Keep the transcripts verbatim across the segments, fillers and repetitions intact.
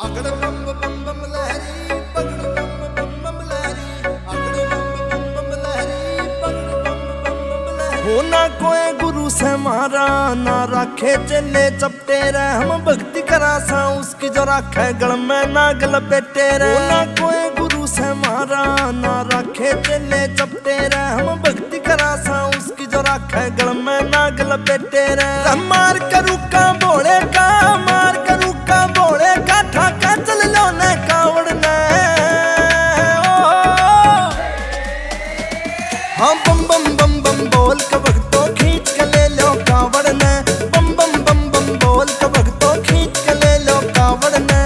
हो ना कोई गुरु से मारा ना राखे चले चपटे रे, हम भक्ति करा सा उसकी जो राखे गल में ना गल पेटे रे। हो ना कोई गुरु से मारा ना राखे चले चपटे रे, हम भक्ति करा सा उसकी जो राखे गल में ना गल पेटे रे। मार करू का बोले का मार करू का बोले का ठाका चल लो ने कावड़ ने। हाँ बम बम बम बम बोल के भक्तों खींच के ले लो कावड़ ने, बम बम बम बम बोल के भक्तों खींच के ले लो कावड़ ने।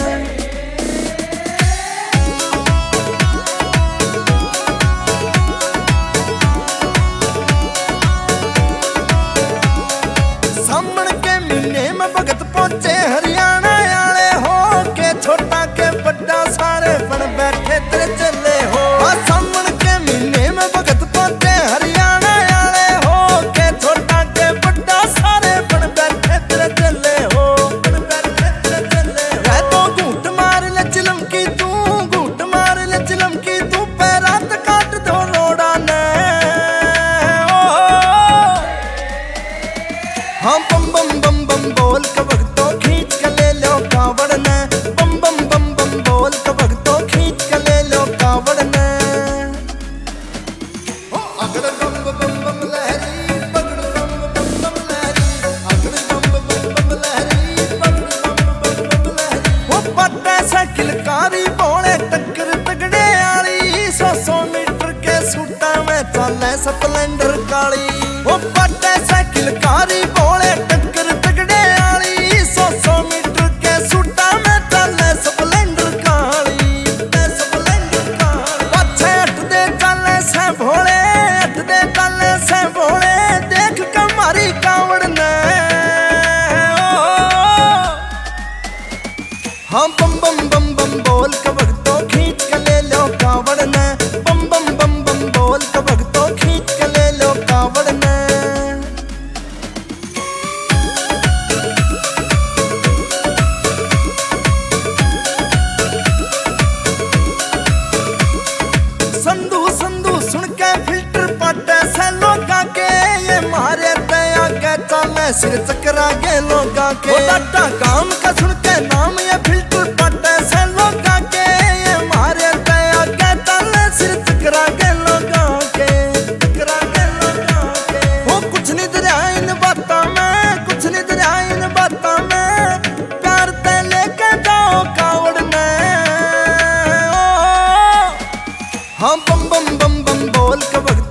सामण के महीने में भगत पहुंचे हरियाणा आले हो के, छोटा के बड़ा सारे बन बैठे तेरे चले हो। हाँ सामण के महीने में भगत पहुंचे हरियाणा आले हो के, छोटा के बड़ा सारे बन बैठे तेरे चले हो, बन बैठे तेरे चले हो। है तो घूट मार ले चिलम की तू, घूट मार ले चिलम की तू, पैरात काट दो रोड़ा ने। हाँ बम बम बम बम बोल के भक्तों खींच के ले लो कावड़ ने, बम बम बम बम बोल के भक्तों खींच के ले लो कावड़ ने। अगड़ बम बम बम लहरी पगड़ बम बम बम लहरी, अगड़ बम बम बम लहरी पगड़ बम बम बम लहरी। वो पट्टे से किलकारी बोले टक्कर तगड़े आली, सौ सौ मीटर के सूटा में चले स्प्लेंडर काली। वो पट्टे से किलकारी बोले टक्कर तगड़े आली, सौ सौ मीटर के सूटा में चले स्प्लेंडर काली, स्प्लेंडर काली। पाछे हट दे चले से भोले, हट दे चले से भोले, देख के मारी कावड़ ने। हाँ बम बम बम बम बोल के भक्तों खींच के ले लो कावड़ ने, बम बम बम बम बोल के भक्तों खींच के ले लो कावड़ ने। संधू संधू सुन के फिल्टर पाटे से लोगा के, ये मारे दया के चले सिर चकरा के लोगा के। डाटा काम का सुन के नाम ये फिल्टर पाटे से लोगा के, ये मारे दया के चले सिर चकरा के लोगा के, चकरा के लोगा के। वो कुछ नहीं दरिया इन बातों में, कुछ नहीं दरिया इन बातों में, प्यार ते लेके जाओ कावड़ ने। हाँ बम बम बम बम बोल के भक्त